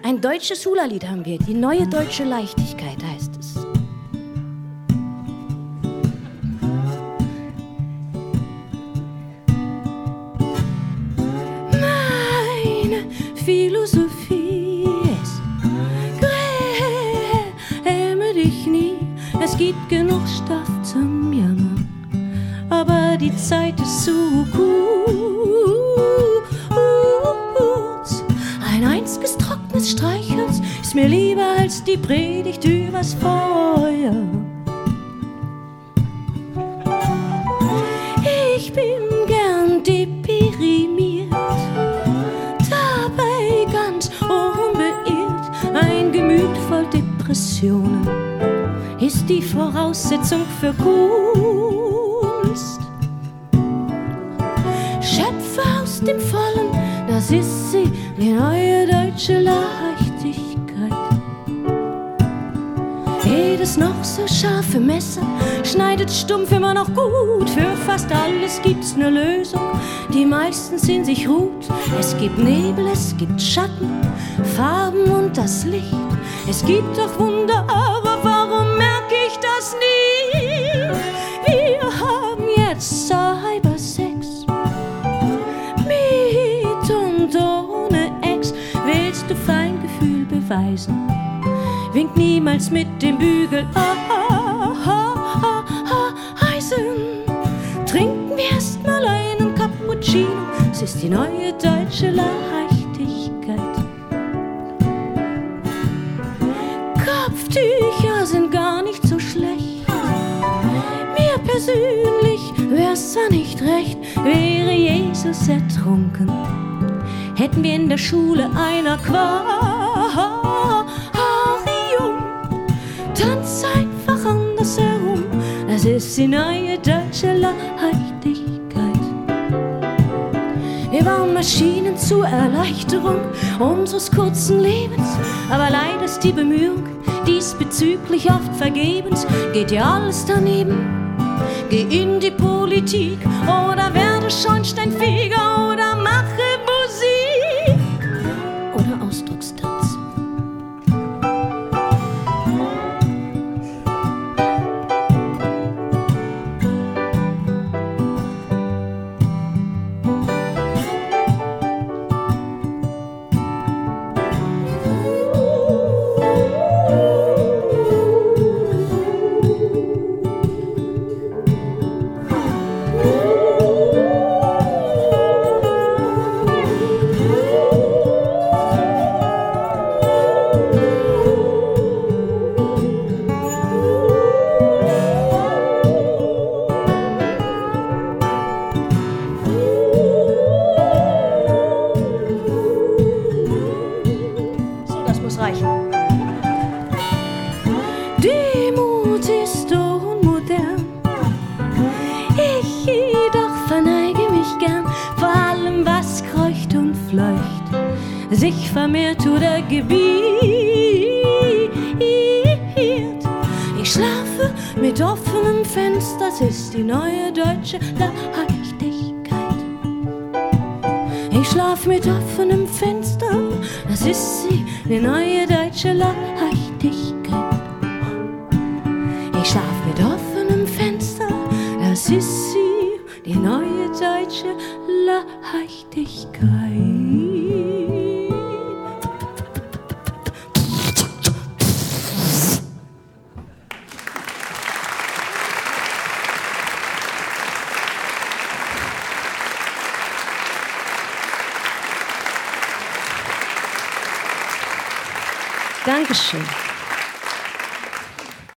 Ein deutsches Hula-Lied haben wir, die neue deutsche Leichtigkeit heißt es. Meine Philosophie ist, gräme dich nie, es gibt genug Stoff zum Jammern, aber die Zeit ist zu kurz. Ein einziges trockenes Streichholz ist mir lieber als die Predigt übers Feuer. Ich bin gern deprimiert, dabei ganz unbeirrt. Ein Gemüt voll Depressionen ist die Voraussetzung für Kunst. Schöpfe aus dem Vollen, das ist sie, die neue deutsche Leichtigkeit. Jedes noch so scharfe Messer schneidet stumpf immer noch gut. Für fast alles gibt's ne Lösung, die meistens in sich ruht. Es gibt Nebel, es gibt Schatten, Farben und das Licht. Es gibt doch Wunder, aber warum merke ich das nie? Wir haben jetzt Cybersex, mit und ohne Ex. Willst du Feingefühl beweisen? Wink niemals mit dem Bügel Eisen. Trinken wir erst mal einen Cappuccino, es ist die neue deutsche Leichtigkeit. Kopftücher sind gar nicht so schlecht. Mir persönlich wär's zwar nicht recht, wäre Jesus ertrunken, hätten wir in der Schule ein Aquarium. Tanz einfach andersherum, das ist die neue deutsche Leichtigkeit. Wir bauen Maschinen zur Erleichterung unseres kurzen Lebens, aber leider ist die Bemühung diesbezüglich oft vergebens. Geht dir alles daneben? Geh in die Politik oder werde Schornsteinfeger oder mache Musik oder Ausdruckstanz. Demut ist unmodern, ich jedoch verneige mich gern vor allem, was kreucht und fleucht, sich vermehrt oder gebiert. Ich schlafe mit offenem Fenster, das ist die neue deutsche Leichtigkeit. Ich schlaf mit offenem Fenster, das ist sie, die neue deutsche Leichtigkeit. Ich schlaf mit offenem Fenster, das ist sie, die neue deutsche Leichtigkeit. Dankeschön.